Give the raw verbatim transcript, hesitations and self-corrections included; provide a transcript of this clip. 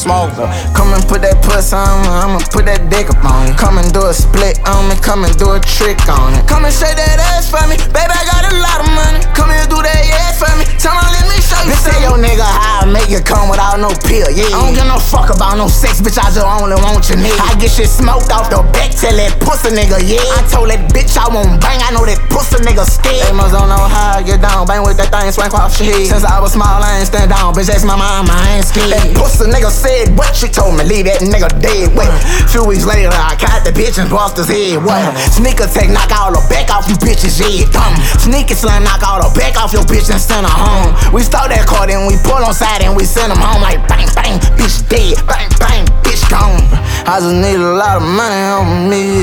smoke. Come and put that puss on me, I'ma put that dick up on it. Come and do a split on me, come and do a trick on it. Come and shake that ass for me, baby, I got a lot of money. Come here, do that yeah for me, tell me, let me show you. Bitch, say your nigga how I make you come without no pill, yeah. I don't give no fuck about no sex, bitch, I just only want your nigga. I get shit smoked off the back, tell that pussy nigga, yeah. I told that bitch I won't bang, I know that pussy nigga scared. They must don't know how I get down, bang with that thing, swank off your head. Since I was small, I ain't stand down, bitch, that's my mama, I ain't scared. That pussy nigga said what? She told me leave that nigga dead, what? Few weeks later, I caught the bitch and bust his head, what? Sneak attack, knock all the back off you bitches, yeah, dumb. Sneak and slam, knock all the back off your bitch and send her home. We stole that car, then we pull on side and we send him home like bang, bang, bitch dead, bang, bang, bitch gone. I just need a lot of money on me.